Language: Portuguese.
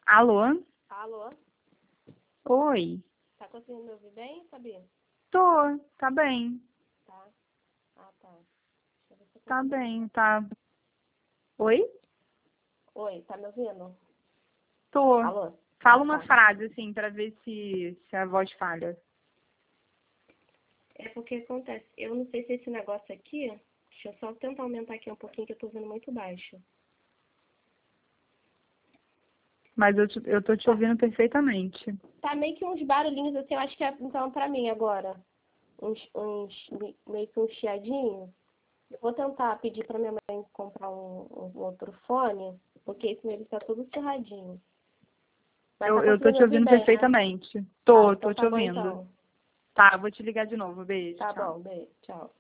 Alô? Alô? Oi. Tá conseguindo me ouvir bem, Sabia? Tô, tá bem. Tá. Ah, tá. Deixa eu ver se eu Tá consigo. bem, tá. Oi? Oi, tá me ouvindo? Tô. Alô? Fala Ah, uma tá. frase, assim, pra ver se a voz falha. É porque acontece, eu não sei se esse negócio aqui, deixa eu só tentar aumentar aqui um pouquinho que eu tô ouvindo muito baixo. Mas eu tô te ouvindo perfeitamente. Tá meio que uns barulhinhos assim, eu acho que é então pra mim agora. Meio que um chiadinho. Eu vou tentar pedir pra minha mãe comprar um outro fone, porque esse meu tá todo cerradinho. Mas tá Eu tô conseguindo me te ouvir ouvindo bem, né? perfeitamente. Tá, Tô então te tá bom ouvindo. então. Tá, vou te ligar de novo. Beijo, Tá tchau. bom, beijo, tchau.